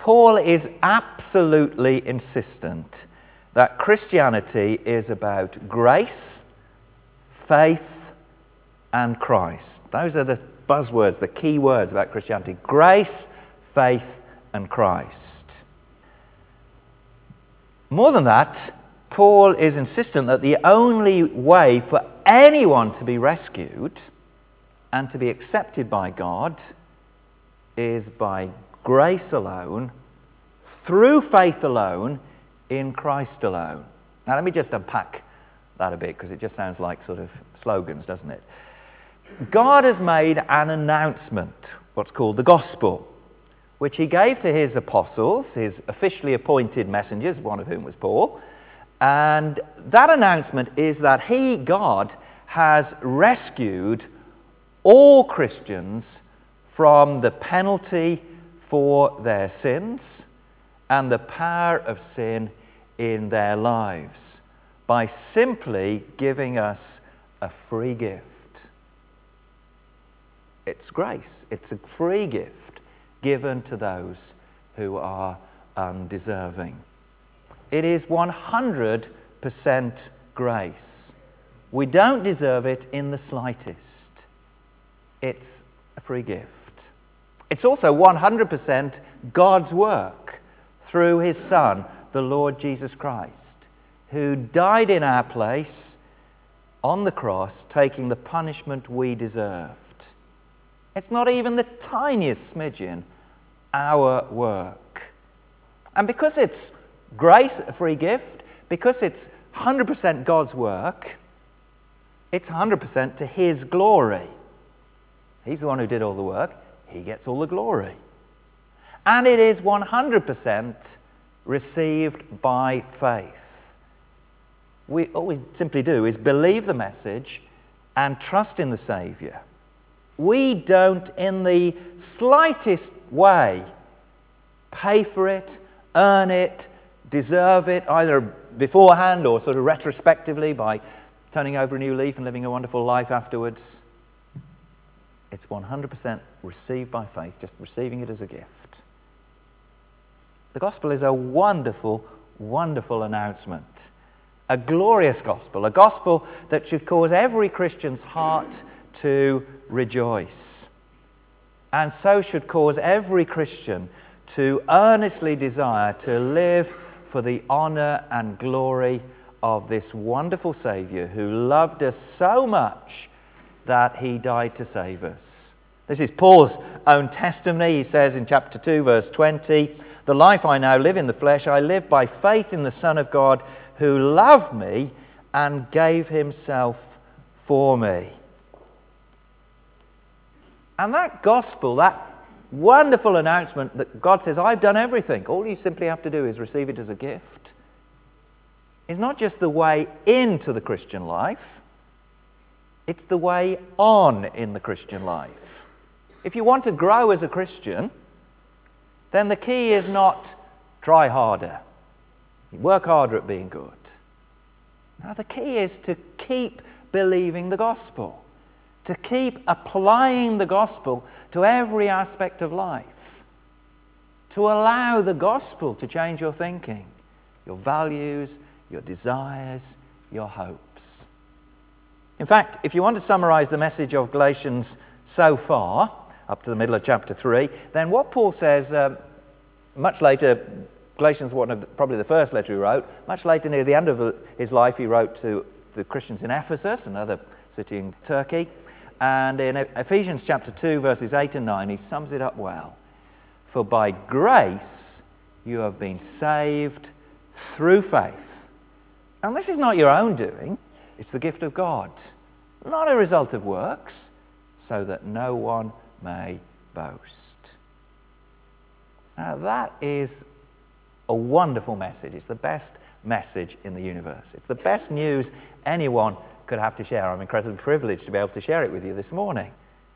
Paul is absolutely insistent that Christianity is about grace, faith, and Christ. Those are the buzzwords, the key words about Christianity. Grace, faith, and Christ. More than that, Paul is insistent that the only way for anyone to be rescued and to be accepted by God is by grace alone, through faith alone, in Christ alone. Now let me just unpack that a bit, because it just sounds like sort of slogans, doesn't it? God has made an announcement, what's called the gospel, which he gave to his apostles, his officially appointed messengers, one of whom was Paul. And that announcement is that he, God, has rescued all Christians from the penalty for their sins and the power of sin in their lives by simply giving us a free gift. It's grace. It's a free gift given to those who are undeserving. It is 100% grace. We don't deserve it in the slightest. It's a free gift. It's also 100% God's work through his Son, the Lord Jesus Christ, who died in our place on the cross, taking the punishment we deserved. It's not even the tiniest smidgen our work. And because it's grace, a free gift, because it's 100% God's work, it's 100% to his glory. He's the one who did all the work. He gets all the glory. And it is 100% received by faith. All we simply do is believe the message and trust in the Saviour. We don't in the slightest way pay for it, earn it, deserve it, either beforehand or sort of retrospectively by turning over a new leaf and living a wonderful life afterwards. It's 100% received by faith, just receiving it as a gift. The gospel is a wonderful, wonderful announcement. A glorious gospel, a gospel that should cause every Christian's heart to rejoice. And so should cause every Christian to earnestly desire to live for the honour and glory of this wonderful Saviour who loved us so much that he died to save us. This is Paul's own testimony. He says in chapter 2, verse 20, "The life I now live in the flesh, I live by faith in the Son of God who loved me and gave himself for me." And that gospel, that wonderful announcement that God says, I've done everything, all you simply have to do is receive it as a gift, is not just the way into the Christian life, it's the way on in the Christian life. If you want to grow as a Christian, then the key is not try harder, work harder at being good. Now the key is to keep believing the gospel, to keep applying the gospel to every aspect of life, to allow the gospel to change your thinking, your values, your desires, your hopes. In fact, if you want to summarize the message of Galatians so far, up to the middle of chapter 3, then what Paul says much later, Galatians was probably the first letter he wrote, much later near the end of his life he wrote to the Christians in Ephesus, another city in Turkey, and in Ephesians chapter 2 verses 8 and 9 he sums it up well. "For by grace you have been saved through faith." And this is not your own doing, it's the gift of God, not a result of works, so that no one may boast. Now that is a wonderful message. It's the best message in the universe. It's the best news anyone could have to share. I'm incredibly privileged to be able to share it with you this morning.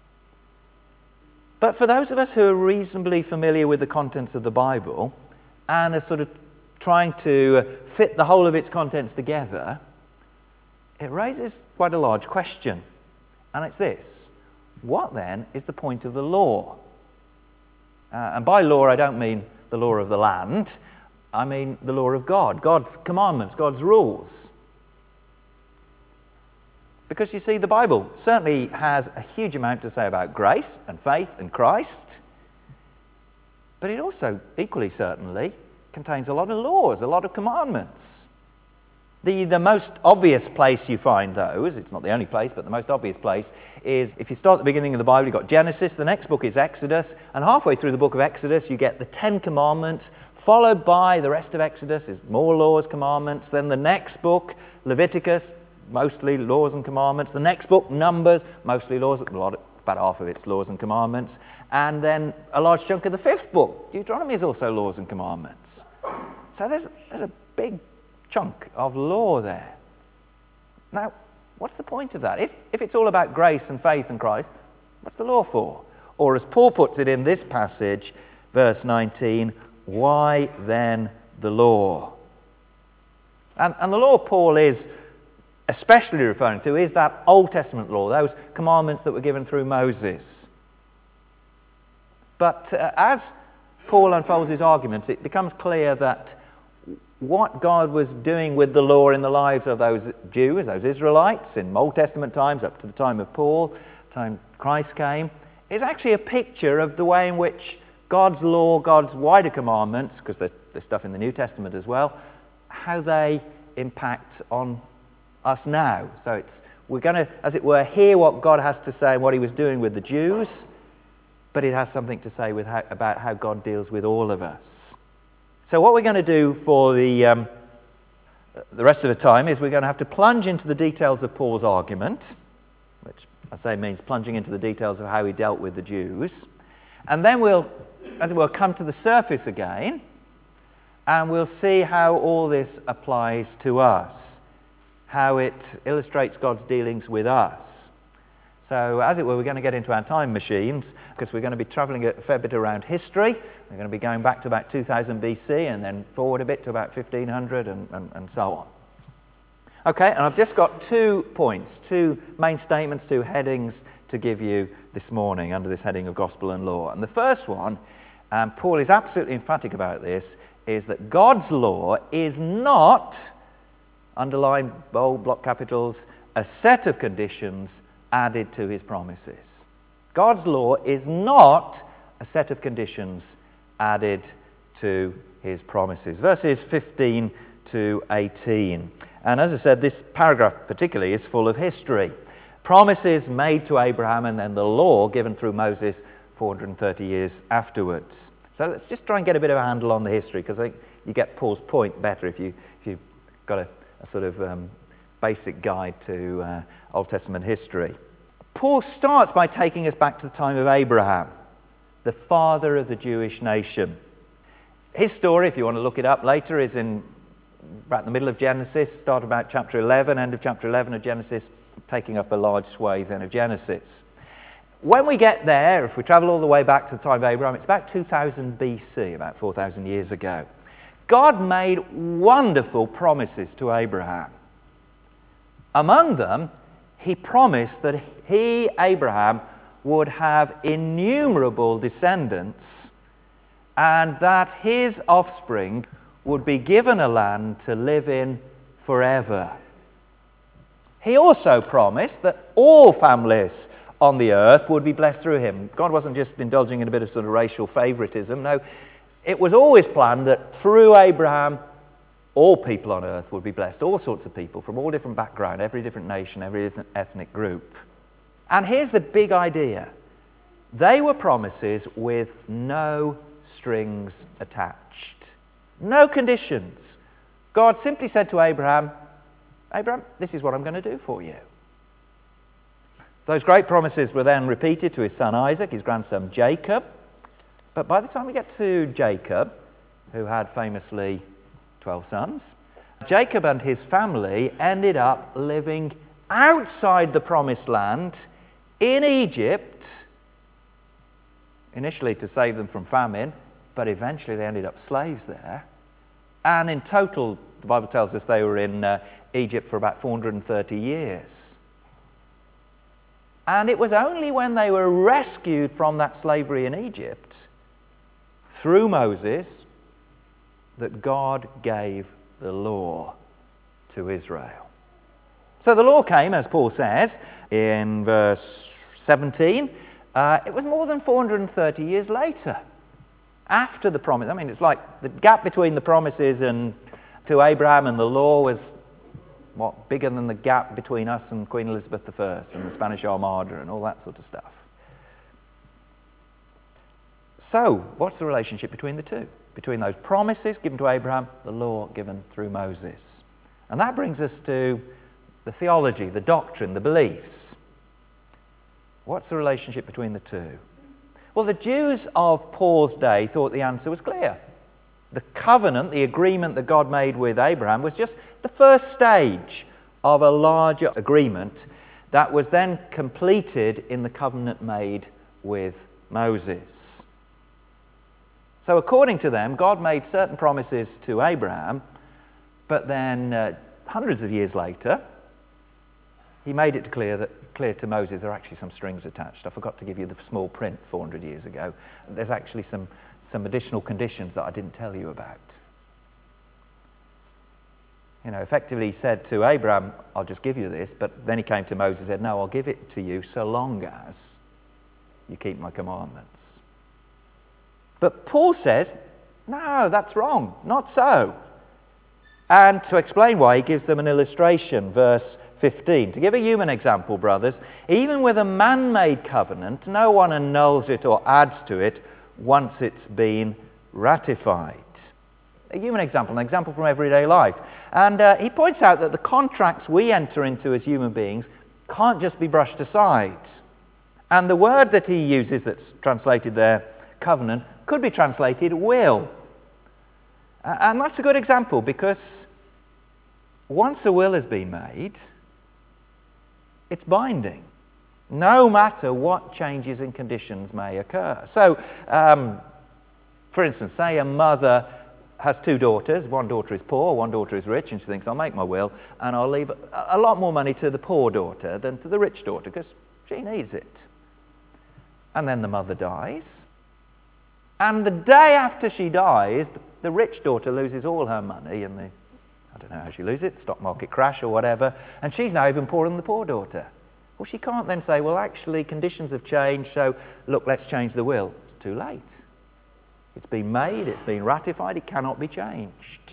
But for those of us who are reasonably familiar with the contents of the Bible and are sort of trying to fit the whole of its contents together, it raises quite a large question. And it's this: what then is the point of the law? And by law I don't mean the law of the land. I mean the law of God, God's commandments, God's rules. Because you see, the Bible certainly has a huge amount to say about grace and faith and Christ, but it also, equally certainly, contains a lot of laws, a lot of commandments. The most obvious place you find those, it's not the only place, but the most obvious place is, if you start at the beginning of the Bible, you've got Genesis, the next book is Exodus, and halfway through the book of Exodus you get the 10 Commandments, followed by the rest of Exodus is more laws, commandments. Then the next book, Leviticus, mostly laws and commandments. The next book, Numbers, mostly laws, about half of it's laws and commandments. And then a large chunk of the 5th book, Deuteronomy, is also laws and commandments. So there's a big chunk of law there. Now, what's the point of that? If it's all about grace and faith in Christ, what's the law for? Or as Paul puts it in this passage, verse 19, why then the law? And the law Paul is especially referring to is that Old Testament law, those commandments that were given through Moses. But as Paul unfolds his arguments, it becomes clear that what God was doing with the law in the lives of those Jews, those Israelites, in Old Testament times up to the time of Paul, the time Christ came, is actually a picture of the way in which God's law, God's wider commandments, because there's stuff in the New Testament as well, how they impact on us now. So we're going to, as it were, hear what God has to say and what he was doing with the Jews, but it has something to say about how God deals with all of us. So what we're going to do for the rest of the time is we're going to have to plunge into the details of Paul's argument, which I say means plunging into the details of how he dealt with the Jews. And then we'll, as it were, come to the surface again, and we'll see how all this applies to us, how it illustrates God's dealings with us. So, as it were, we're going to get into our time machines, because we're going to be travelling a fair bit around history. We're going to be going back to about 2000 BC and then forward a bit to about 1500 and so on. Okay, and I've just got 2 points, 2 main statements, 2 headings to give you this morning under this heading of Gospel and Law. And the first one, Paul is absolutely emphatic about this, is that God's law is not, underline bold block capitals, a set of conditions added to his promises. God's law is not a set of conditions added to his promises. Verses 15 to 18. And as I said, this paragraph particularly is full of history. Promises made to Abraham and then the law given through Moses 430 years afterwards. So let's just try and get a bit of a handle on the history, because I think you get Paul's point better if you've got a sort of basic guide to Old Testament history. Paul starts by taking us back to the time of Abraham, the father of the Jewish nation. His story, if you want to look it up later, is in about the middle of Genesis, start about chapter 11, end of chapter 11 of Genesis, taking up a large swathe then of Genesis. When we get there, if we travel all the way back to the time of Abraham, it's about 2000 BC, about 4,000 years ago. God made wonderful promises to Abraham. Among them, he promised that he, Abraham, would have innumerable descendants and that his offspring would be given a land to live in forever. He also promised that all families on the earth would be blessed through him. God wasn't just indulging in a bit of sort of racial favoritism. No, it was always planned that through Abraham, all people on earth would be blessed, all sorts of people from all different backgrounds, every different nation, every different ethnic group. And here's the big idea. They were promises with no strings attached, no conditions. God simply said to Abraham, Abraham, this is what I'm going to do for you. Those great promises were then repeated to his son Isaac, his grandson Jacob. But by the time we get to Jacob, who had famously 12 sons, Jacob and his family ended up living outside the promised land in Egypt, initially to save them from famine, but eventually they ended up slaves there. And in total, the Bible tells us they were in Egypt for about 430 years. And it was only when they were rescued from that slavery in Egypt, through Moses, that God gave the law to Israel. So the law came, as Paul says in verse 17. It was more than 430 years later, after the promise. I mean, it's like the gap between the promises and to Abraham and the law was, bigger than the gap between us and Queen Elizabeth I and the Spanish Armada and all that sort of stuff. So, what's the relationship between the two? Between those promises given to Abraham, the law given through Moses. And that brings us to the theology, the doctrine, the beliefs. What's the relationship between the two? Well, the Jews of Paul's day thought the answer was clear. The covenant, the agreement that God made with Abraham, was just the first stage of a larger agreement that was then completed in the covenant made with Moses. So according to them, God made certain promises to Abraham, but then hundreds of years later, he made it clear to Moses there are actually some strings attached. I forgot to give you the small print 400 years ago. There's actually some additional conditions that I didn't tell you about. Effectively he said to Abraham, I'll just give you this, but then he came to Moses and said, no, I'll give it to you so long as you keep my commandments. But Paul says, no, that's wrong, not so. And to explain why, he gives them an illustration, verse 15. To give a human example, brothers, even with a man-made covenant, no one annuls it or adds to it once it's been ratified. A human example, an example from everyday life. And he points out that the contracts we enter into as human beings can't just be brushed aside. And the word that he uses that's translated there, covenant, could be translated will. And that's a good example, because once a will has been made, it's binding, no matter what changes and conditions may occur. So, for instance, say a mother has two daughters. One daughter is poor, one daughter is rich, and she thinks, I'll make my will, and I'll leave a lot more money to the poor daughter than to the rich daughter, because she needs it. And then the mother dies. And the day after she dies, the rich daughter loses all her money in the, I don't know how she loses it, stock market crash or whatever, and she's now even poorer than the poor daughter. Well, she can't then say, well, actually, conditions have changed, so look, let's change the will. It's too late. It's been made, it's been ratified, it cannot be changed.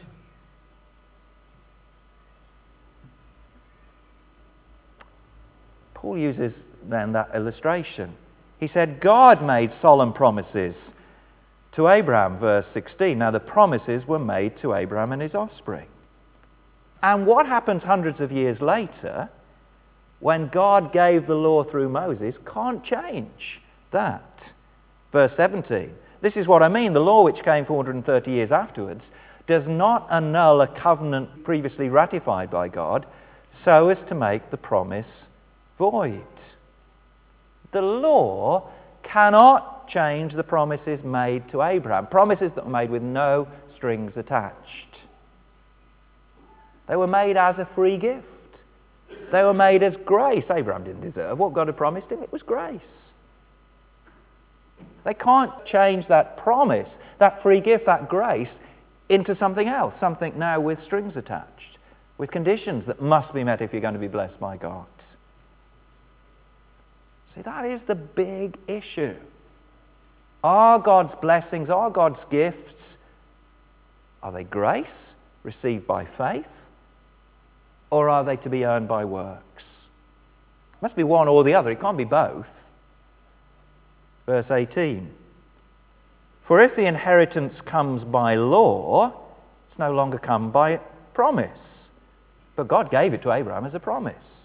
Paul uses then that illustration. He said, God made solemn promises to Abraham, verse 16. Now, the promises were made to Abraham and his offspring. And what happens hundreds of years later, when God gave the law through Moses, can't change that. Verse 17. This is what I mean. The law, which came 430 years afterwards, does not annul a covenant previously ratified by God so as to make the promise void. The law cannot change the promises made to Abraham, promises that were made with no strings attached. They were made as a free gift. They were made as grace. Abraham didn't deserve what God had promised him. It was grace. They can't change that promise, that free gift, that grace, into something else, something now with strings attached, with conditions that must be met if you're going to be blessed by God. See, that is the big issue. Are God's blessings, are God's gifts, are they grace received by faith, or are they to be earned by works? It must be one or the other. It can't be both. Verse 18. For if the inheritance comes by law, it's no longer come by promise. But God gave it to Abraham as a promise.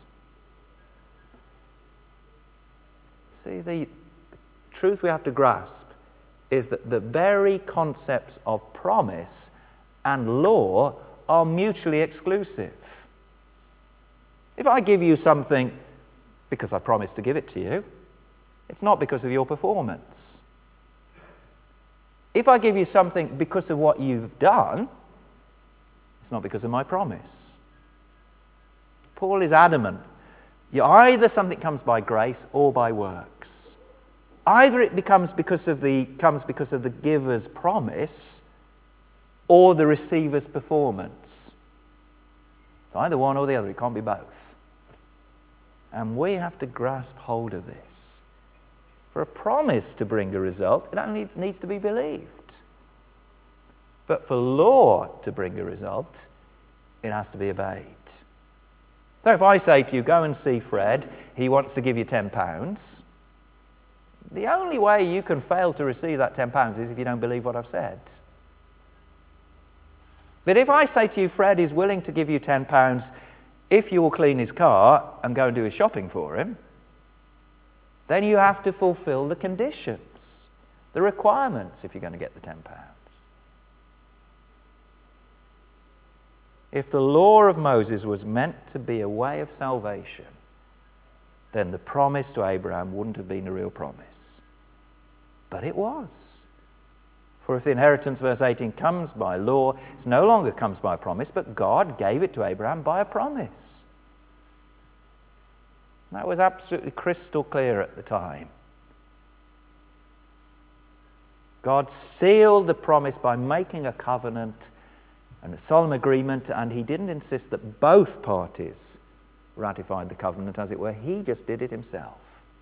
See, the truth we have to grasp is that the very concepts of promise and law are mutually exclusive. If I give you something because I promised to give it to you, it's not because of your performance. If I give you something because of what you've done, it's not because of my promise. Paul is adamant. Either something comes by grace or by works. Either it comes because of the giver's promise, or the receiver's performance. It's either one or the other. It can't be both. And we have to grasp hold of this. For a promise to bring a result, it only needs to be believed. But for law to bring a result, it has to be obeyed. So if I say to you, go and see Fred, he wants to give you £10, the only way you can fail to receive that £10 is if you don't believe what I've said. But if I say to you, Fred is willing to give you £10 if you will clean his car and go and do his shopping for him, then you have to fulfill the conditions, the requirements if you're going to get the £10. If the law of Moses was meant to be a way of salvation, then the promise to Abraham wouldn't have been a real promise. But it was. For if the inheritance, verse 18, comes by law, it no longer comes by promise, but God gave it to Abraham by a promise. That was absolutely crystal clear at the time. God sealed the promise by making a covenant and a solemn agreement, and he didn't insist that both parties ratified the covenant, as it were. He just did it himself.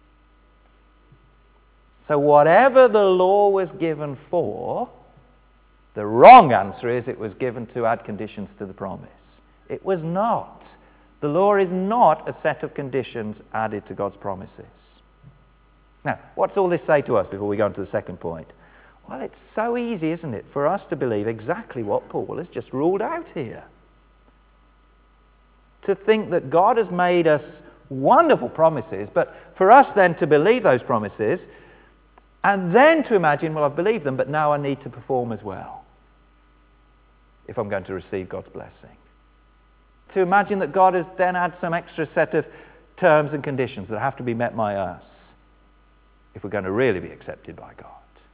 So whatever the law was given for, the wrong answer is it was given to add conditions to the promise. It was not. The law is not a set of conditions added to God's promises. Now, what's all this say to us before we go on to the second point? Well, it's so easy, isn't it, for us to believe exactly what Paul has just ruled out here. To think that God has made us wonderful promises, but for us then to believe those promises, and then to imagine, well, I've believed them, but now I need to perform as well if I'm going to receive God's blessing. To imagine that God has then had some extra set of terms and conditions that have to be met by us if we're going to really be accepted by God.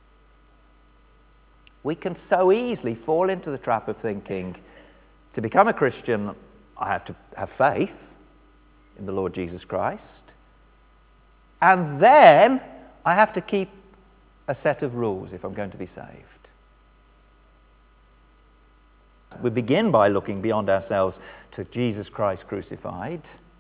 We can so easily fall into the trap of thinking, to become a Christian, I have to have faith in the Lord Jesus Christ, and then I have to keep a set of rules if I'm going to be saved. We begin by looking beyond ourselves to Jesus Christ crucified.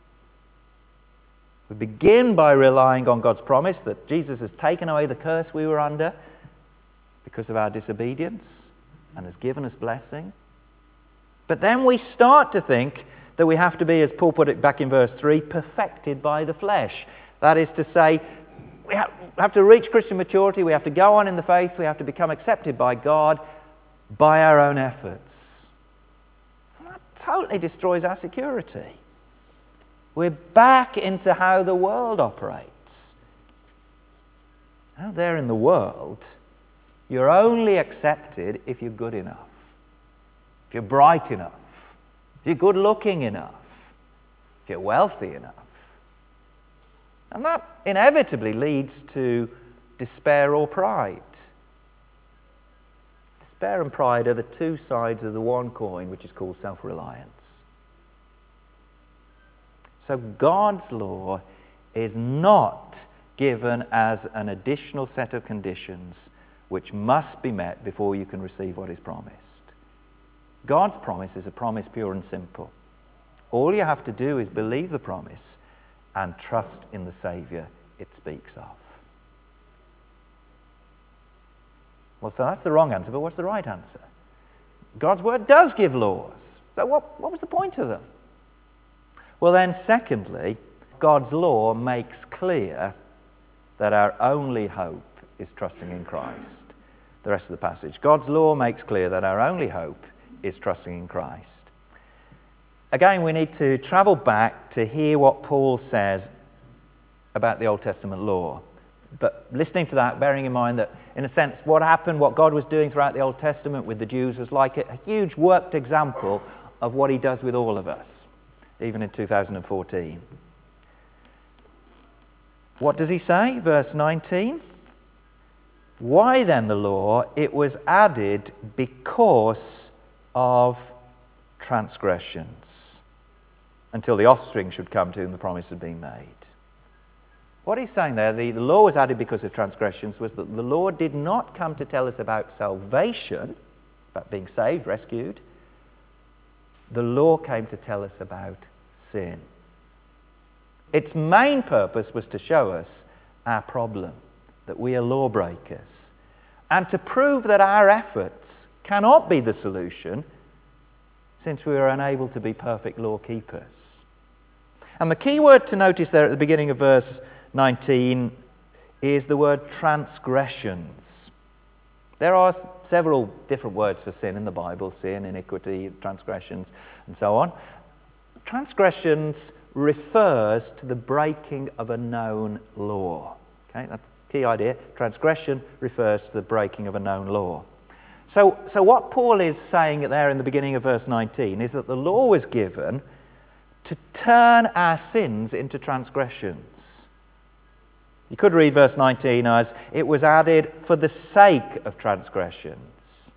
We begin by relying on God's promise that Jesus has taken away the curse we were under because of our disobedience and has given us blessing. But then we start to think that we have to be, as Paul put it back in verse 3, perfected by the flesh. That is to say, we have to reach Christian maturity, we have to go on in the faith, we have to become accepted by God by our own efforts. And that totally destroys our security. We're back into how the world operates. Out there in the world, you're only accepted if you're good enough, if you're bright enough, if you're good looking enough, if you're wealthy enough. And that inevitably leads to despair or pride. Despair and pride are the two sides of the one coin, which is called self-reliance. So God's law is not given as an additional set of conditions which must be met before you can receive what is promised. God's promise is a promise pure and simple. All you have to do is believe the promise and trust in the Saviour it speaks of. Well, so that's the wrong answer, but what's the right answer? God's word does give laws. So what was the point of them? Well then, secondly, God's law makes clear that our only hope is trusting in Christ. The rest of the passage. God's law makes clear that our only hope is trusting in Christ. Again, we need to travel back to hear what Paul says about the Old Testament law. But listening to that, bearing in mind that, in a sense, what happened, what God was doing throughout the Old Testament with the Jews was like a huge worked example of what he does with all of us, even in 2014. What does he say? Verse 19. Why then the law? It was added because of transgressions, until the offspring should come to whom the promise had been made. What he's saying there, the law was added because of transgressions, was that the law did not come to tell us about salvation, about being saved, rescued. The law came to tell us about sin. Its main purpose was to show us our problem, that we are lawbreakers, and to prove that our efforts cannot be the solution, since we are unable to be perfect law keepers. And the key word to notice there at the beginning of verse 19 is the word transgressions. There are several different words for sin in the Bible: sin, iniquity, transgressions, and so on. Transgressions refers to the breaking of a known law. Okay, that's the key idea. Transgression refers to the breaking of a known law. So what Paul is saying there in the beginning of verse 19 is that the law was given to turn our sins into transgressions. You could read verse 19 as, it was added for the sake of transgressions.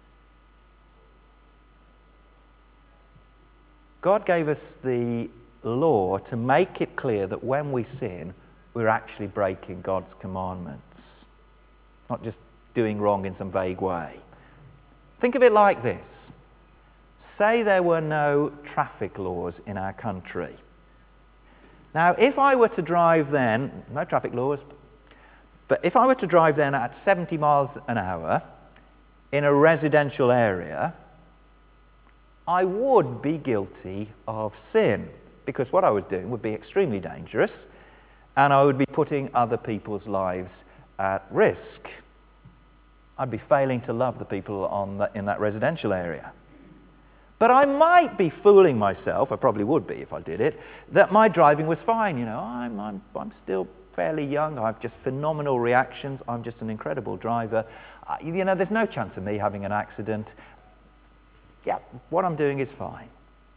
God gave us the law to make it clear that when we sin, we're actually breaking God's commandments, not just doing wrong in some vague way. Think of it like this. Say there were no traffic laws in our country. Now, if I were to drive then, no traffic laws, but if I were to drive then at 70 miles an hour in a residential area, I would be guilty of sin, because what I was doing would be extremely dangerous, and I would be putting other people's lives at risk. I'd be failing to love the people in that residential area. But I might be fooling myself, I probably would be if I did it, that my driving was fine. You know, I'm still fairly young, I have just phenomenal reactions, I'm just an incredible driver. You know, there's no chance of me having an accident. Yeah, what I'm doing is fine.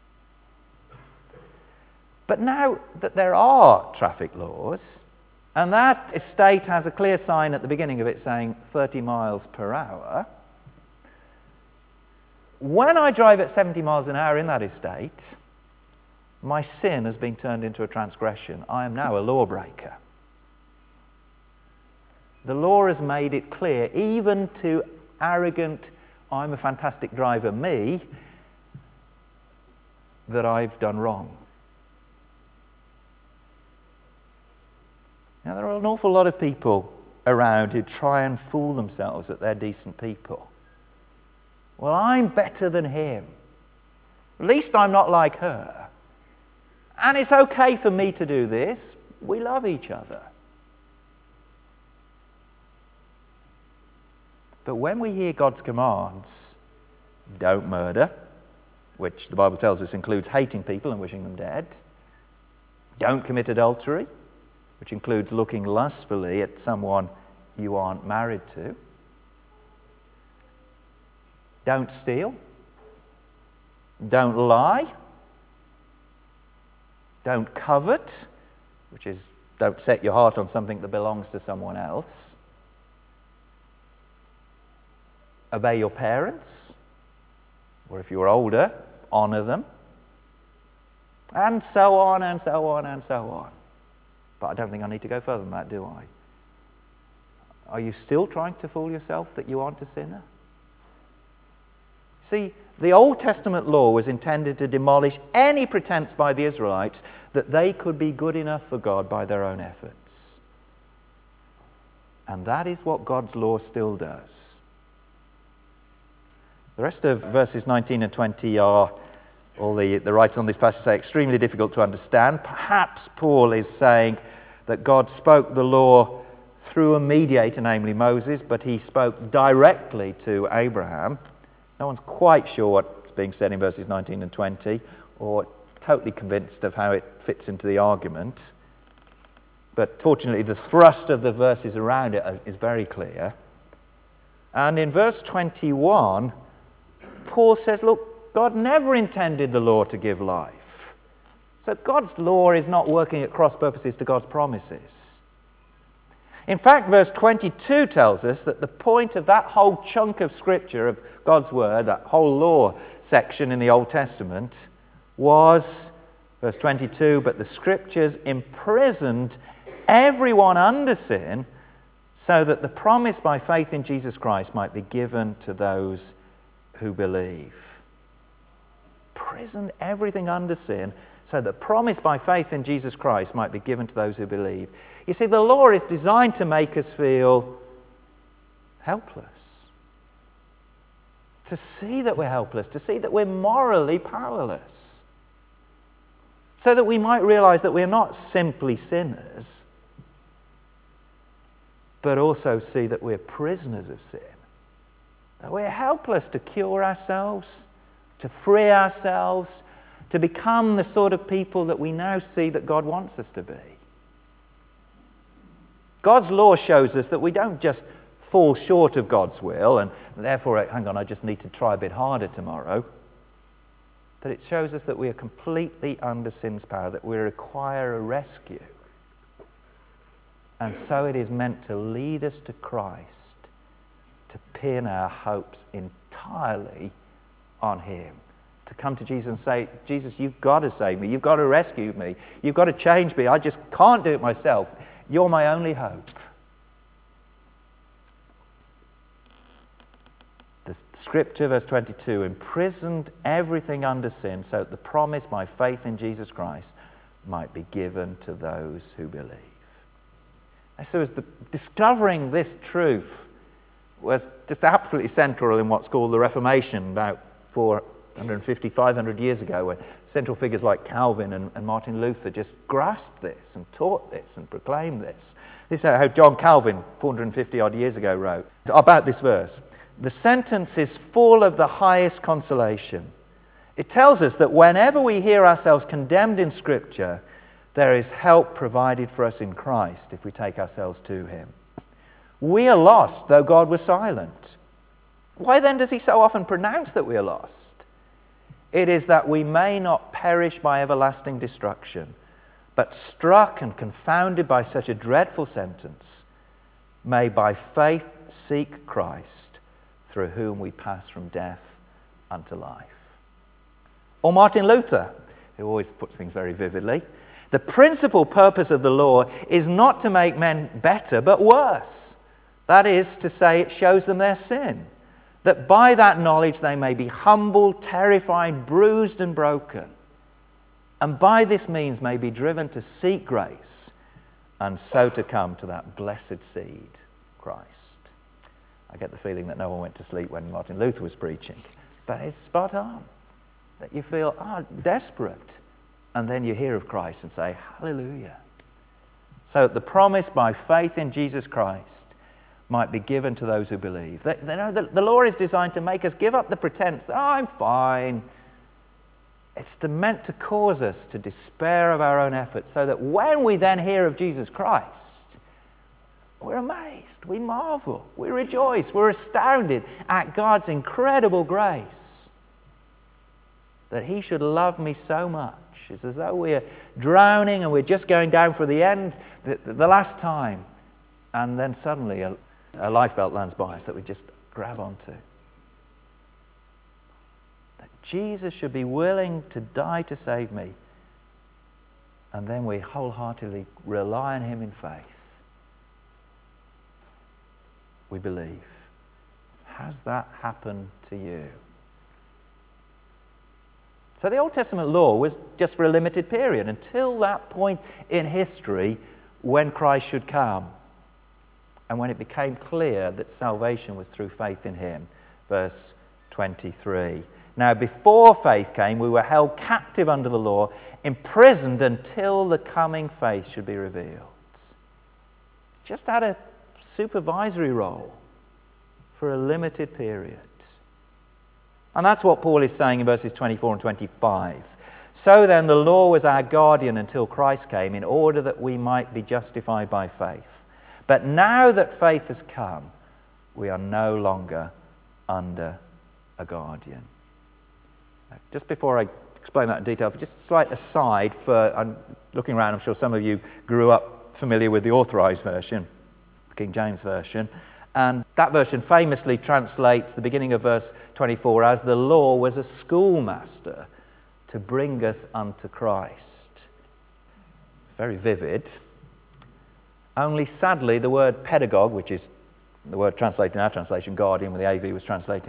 But now that there are traffic laws, and that estate has a clear sign at the beginning of it saying 30 miles per hour, when I drive at 70 miles an hour in that estate, my sin has been turned into a transgression. I am now a lawbreaker. The law has made it clear, even to arrogant, I'm a fantastic driver, me, that I've done wrong. Now, there are an awful lot of people around who try and fool themselves that they're decent people. Well, I'm better than him. At least I'm not like her. And it's okay for me to do this. We love each other. But when we hear God's commands, don't murder, which the Bible tells us includes hating people and wishing them dead. Don't commit adultery, which includes looking lustfully at someone you aren't married to. Don't steal. Don't lie. Don't covet, which is don't set your heart on something that belongs to someone else. Obey your parents, or if you're older, honor them. And so on, and so on, and so on. But I don't think I need to go further than that, do I? Are you still trying to fool yourself that you aren't a sinner? See, the Old Testament law was intended to demolish any pretense by the Israelites that they could be good enough for God by their own efforts. And that is what God's law still does. The rest of verses 19 and 20 are, all the writers on this passage say, extremely difficult to understand. Perhaps Paul is saying that God spoke the law through a mediator, namely Moses, but he spoke directly to Abraham. No one's quite sure what's being said in verses 19 and 20, or totally convinced of how it fits into the argument. But fortunately, the thrust of the verses around it is very clear. And in verse 21, Paul says, look, God never intended the law to give life. So God's law is not working at cross purposes to God's promises. In fact, verse 22 tells us that the point of that whole chunk of Scripture, of God's Word, that whole law section in the Old Testament, was, verse 22, but the Scriptures imprisoned everyone under sin so that the promise by faith in Jesus Christ might be given to those who believe. Prisoned everything under sin, so that promise by faith in Jesus Christ might be given to those who believe. You see, the law is designed to make us feel helpless. To see that we're helpless, to see that we're morally powerless. So that we might realize that we're not simply sinners, but also see that we're prisoners of sin. That we're helpless to cure ourselves, to free ourselves, to become the sort of people that we now see that God wants us to be. God's law shows us that we don't just fall short of God's will and therefore, hang on, I just need to try a bit harder tomorrow. That it shows us that we are completely under sin's power, that we require a rescue. And so it is meant to lead us to Christ, to pin our hopes entirely on Him. To come to Jesus and say, Jesus, you've got to save me. You've got to rescue me. You've got to change me. I just can't do it myself. You're my only hope. The scripture, verse 22, imprisoned everything under sin so that the promise by faith in Jesus Christ might be given to those who believe. And so discovering this truth was just absolutely central in what's called the Reformation about 450, 500 years ago, when central figures like Calvin and Martin Luther just grasped this and taught this and proclaimed this. This is how John Calvin, 450 odd years ago, wrote about this verse. The sentence is full of the highest consolation. It tells us that whenever we hear ourselves condemned in Scripture, there is help provided for us in Christ if we take ourselves to Him. We are lost, though God was silent. Why then does He so often pronounce that we are lost? It is that we may not perish by everlasting destruction, but struck and confounded by such a dreadful sentence, may by faith seek Christ, through whom we pass from death unto life. Or Martin Luther, who always puts things very vividly, the principal purpose of the law is not to make men better, but worse. That is to say, it shows them their sin, that by that knowledge they may be humbled, terrified, bruised, and broken, and by this means may be driven to seek grace, and so to come to that blessed seed, Christ. I get the feeling that no one went to sleep when Martin Luther was preaching, but it's spot on. That you feel, desperate, and then you hear of Christ and say, hallelujah. So the promise by faith in Jesus Christ might be given to those who believe. The law is designed to make us give up the pretense that, I'm fine. It's meant to cause us to despair of our own efforts, so that when we then hear of Jesus Christ, we're amazed, we marvel, we rejoice, we're astounded at God's incredible grace. That He should love me so much. It's as though we're drowning and we're just going down for the end, the last time. And then suddenly a lifebelt lands by us that we just grab onto. That Jesus should be willing to die to save me. And then we wholeheartedly rely on Him in faith. We believe. Has that happened to you? So the Old Testament law was just for a limited period, until that point in history when Christ should come, and when it became clear that salvation was through faith in Him. Verse 23. Now before faith came, we were held captive under the law, imprisoned until the coming faith should be revealed. Just had a supervisory role for a limited period. And that's what Paul is saying in verses 24 and 25. So then the law was our guardian until Christ came, in order that we might be justified by faith. But now that faith has come, we are no longer under a guardian. Just before I explain that in detail, just a slight aside, I'm looking around, I'm sure some of you grew up familiar with the Authorized Version, King James Version, and that version famously translates the beginning of verse 24 as the law was a schoolmaster to bring us unto Christ. Very vivid. Only sadly the word pedagogue, which is the word translated in our translation, guardian, with the AV was translating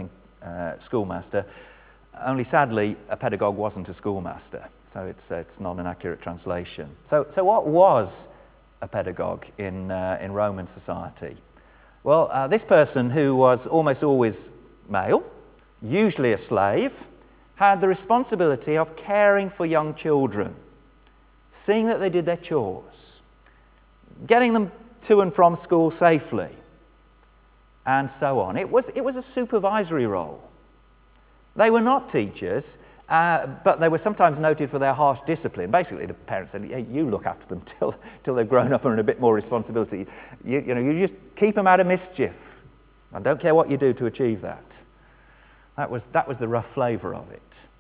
schoolmaster. Only sadly, a pedagogue wasn't a schoolmaster, so it's not an accurate translation. So what was a pedagogue in Roman society? Well, this person, who was almost always male, usually a slave, had the responsibility of caring for young children, seeing that they did their chores, getting them to and from school safely, and so on. It was a supervisory role. They were not teachers, but they were sometimes noted for their harsh discipline. Basically, the parents said, hey, you look after them till they've grown up and are a bit more responsibility. You just keep them out of mischief. I don't care what you do to achieve that. That was the rough flavour of it.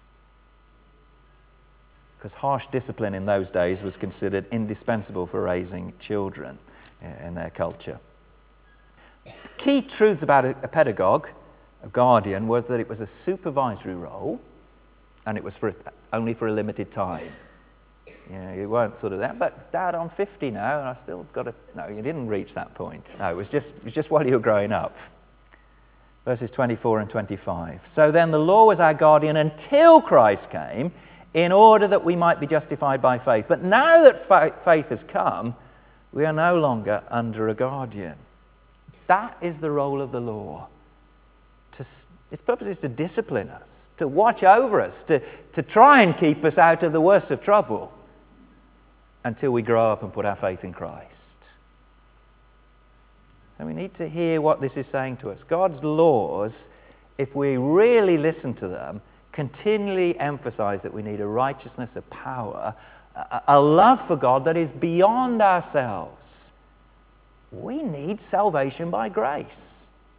Because harsh discipline in those days was considered indispensable for raising children in their culture. Key truths about a pedagogue, a guardian, was that it was a supervisory role, and it was only for a limited time. You weren't sort of that, but Dad, I'm 50 now, and I've still got to... No, you didn't reach that point. No, it was just while you were growing up. Verses 24 and 25. So then the law was our guardian until Christ came, in order that we might be justified by faith. But now that faith has come, we are no longer under a guardian. That is the role of the law. Its purpose is to discipline us, to watch over us, to try and keep us out of the worst of trouble until we grow up and put our faith in Christ. So we need to hear what this is saying to us. God's laws, if we really listen to them, continually emphasize that we need a righteousness, a power, a love for God that is beyond ourselves. We need salvation by grace.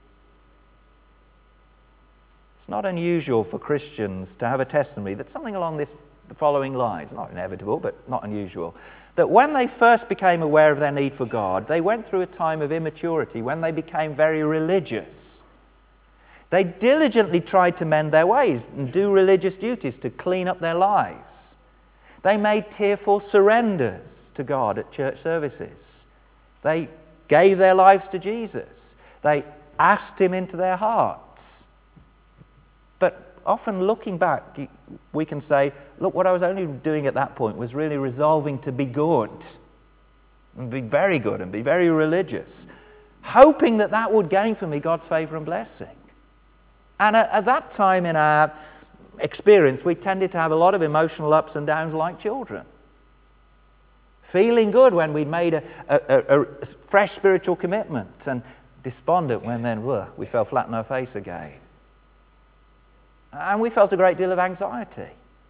It's not unusual for Christians to have a testimony that's something along the following lines, not inevitable, but not unusual, that when they first became aware of their need for God, they went through a time of immaturity when they became very religious. They diligently tried to mend their ways and do religious duties to clean up their lives. They made tearful surrenders to God at church services. They gave their lives to Jesus. They asked Him into their hearts. But often looking back, we can say, look, what I was only doing at that point was really resolving to be good and be very good and be very religious, hoping that that would gain for me God's favour and blessing. And at that time in our experience, we tended to have a lot of emotional ups and downs like children. Feeling good when we'd made a fresh spiritual commitment, and despondent when then we fell flat on our face again. And we felt a great deal of anxiety.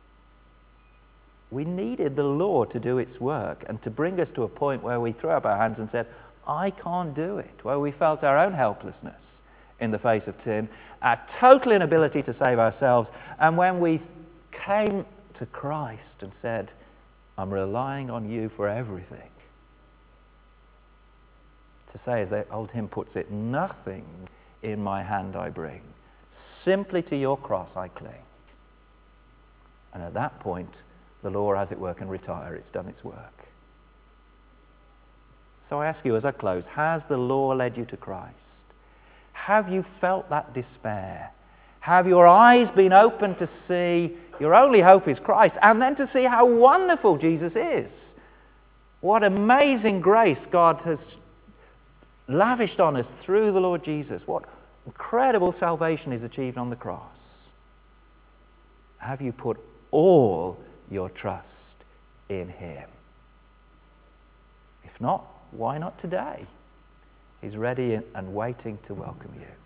We needed the law to do its work and to bring us to a point where we threw up our hands and said, I can't do it, where we felt our own helplessness in the face of sin, our total inability to save ourselves, and when we came to Christ and said, I'm relying on you for everything. To say, as the old hymn puts it, nothing in my hand I bring, simply to your cross I cling. And at that point, the law, as it were, can retire. It's done its work. So I ask you as I close, has the law led you to Christ? Have you felt that despair? Have your eyes been opened to see your only hope is Christ, and then to see how wonderful Jesus is? What amazing grace God has lavished on us through the Lord Jesus. What incredible salvation is achieved on the cross. Have you put all your trust in Him? If not, why not today? He's ready and waiting to welcome you.